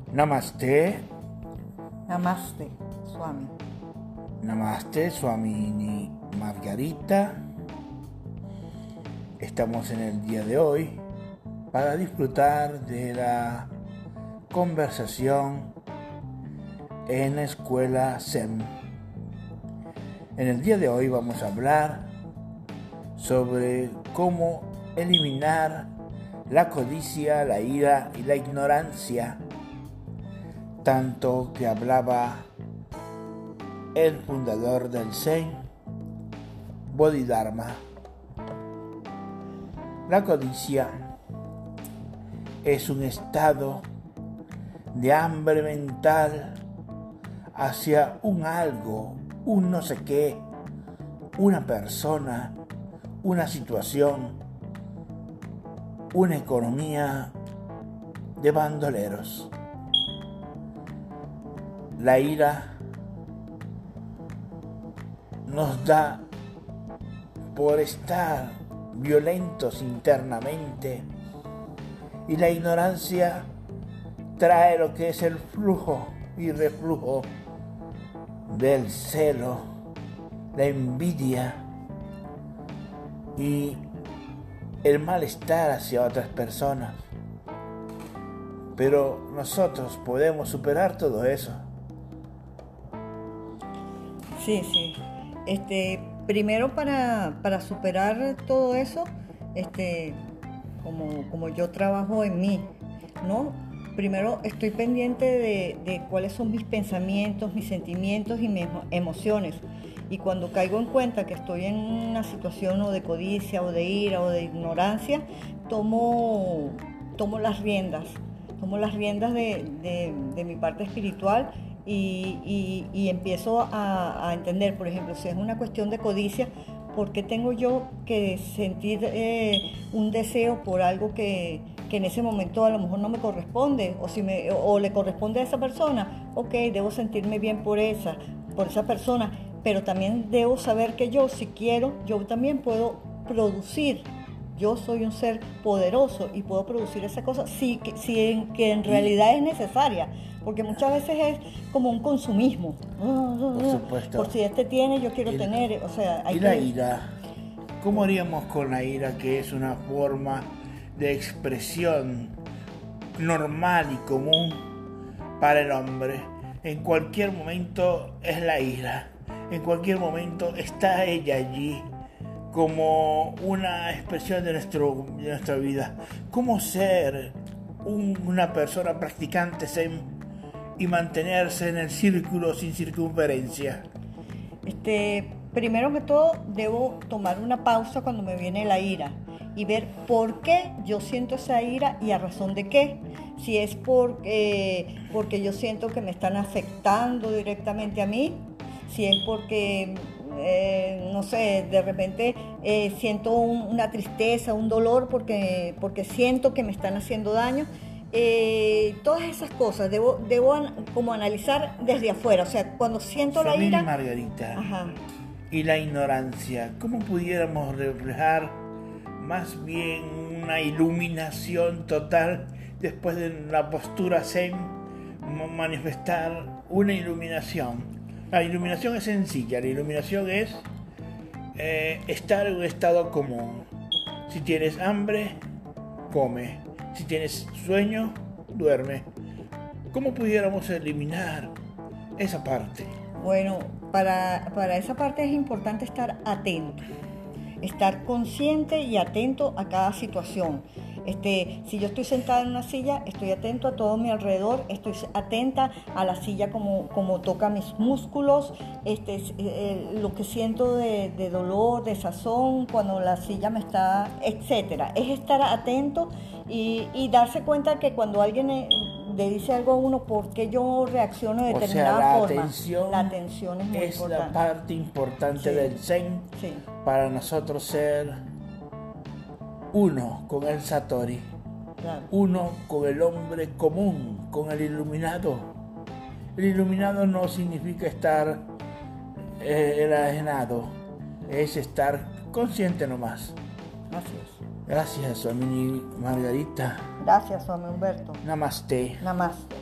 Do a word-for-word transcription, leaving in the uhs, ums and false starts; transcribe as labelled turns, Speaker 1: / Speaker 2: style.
Speaker 1: Namaste.
Speaker 2: Namaste, Swami.
Speaker 1: Namaste, Swami Margarita. Estamos en el día de hoy para disfrutar de la conversación en la escuela Zen. En el día de hoy vamos a hablar sobre cómo eliminar la codicia, la ira y la ignorancia, tanto que hablaba el fundador del Zen, Bodhidharma. La codicia es un estado de hambre mental hacia un algo, un no sé qué, una persona, una situación, una economía de bandoleros. La ira nos da por estar violentos internamente y la ignorancia trae lo que es el flujo y reflujo del celo, la envidia y el malestar hacia otras personas. Pero nosotros podemos superar todo eso.
Speaker 2: Sí, sí. Este, primero para, para superar todo eso, este, como, como yo trabajo en mí, ¿no? Primero estoy pendiente de, de cuáles son mis pensamientos, mis sentimientos y mis emociones. Y cuando caigo en cuenta que estoy en una situación o de codicia o de ira o de ignorancia, tomo, tomo las riendas, tomo las riendas de, de, de mi parte espiritual y, y, y empiezo a, a entender, por ejemplo, si es una cuestión de codicia, ¿por qué tengo yo que sentir eh, un deseo por algo que, que en ese momento a lo mejor no me corresponde? O, si me, o, o le corresponde a esa persona, ok, debo sentirme bien por esa, por esa persona, pero también debo saber que yo, si quiero, yo también puedo producir. Yo soy un ser poderoso y puedo producir esa cosa si, que, si en, que en realidad es necesaria, porque muchas veces es como un consumismo.
Speaker 1: Por supuesto.
Speaker 2: Por si este tiene, yo quiero
Speaker 1: y,
Speaker 2: tener. O sea, hay
Speaker 1: y la
Speaker 2: que...
Speaker 1: ira. ¿Cómo haríamos con la ira, que es una forma de expresión normal y común para el hombre? En cualquier momento es la ira. En cualquier momento está ella allí como una expresión de, nuestro, de nuestra vida. ¿Cómo ser un, una persona practicante zen y mantenerse en el círculo sin circunferencia?
Speaker 2: Este, primero que todo, debo tomar una pausa cuando me viene la ira y ver por qué yo siento esa ira y a razón de qué. Si es por, eh, porque yo siento que me están afectando directamente a mí, si es porque... Eh, no sé, de repente eh, siento un, una tristeza, un dolor porque, porque siento que me están haciendo daño. Eh, todas esas cosas debo, debo an, como analizar desde afuera. O sea, cuando siento la ira...
Speaker 1: Margarita.
Speaker 2: Ajá.
Speaker 1: Y la ignorancia, ¿cómo pudiéramos reflejar más bien una iluminación total después de la postura zen, manifestar una iluminación? La iluminación es sencilla, la iluminación es eh, estar en un estado común. Si tienes hambre, come. Si tienes sueño, duerme. ¿Cómo pudiéramos eliminar esa parte?
Speaker 2: Bueno, para, para esa parte es importante estar atento, estar consciente y atento a cada situación. Este, si yo estoy sentada en una silla, estoy atento a todo mi alrededor, estoy atenta a la silla como, como toca mis músculos, este, eh, lo que siento de, de dolor, de sazón, cuando la silla me está, etcétera. Es estar atento y, y darse cuenta que cuando alguien eh, le dice algo a uno, ¿por qué yo reacciono de determinada
Speaker 1: o sea, la
Speaker 2: forma?
Speaker 1: Atención
Speaker 2: la atención es muy
Speaker 1: es
Speaker 2: importante.
Speaker 1: la parte importante
Speaker 2: Sí.
Speaker 1: del Zen,
Speaker 2: Sí.
Speaker 1: para nosotros ser uno con el Satori,
Speaker 2: Claro.
Speaker 1: uno con el hombre común, con el iluminado. El iluminado no significa estar eh, enajenado, es estar consciente nomás.
Speaker 2: Así es.
Speaker 1: Gracias, Swami Margarita.
Speaker 2: Gracias, Swami Humberto.
Speaker 1: Namaste.
Speaker 2: Namaste.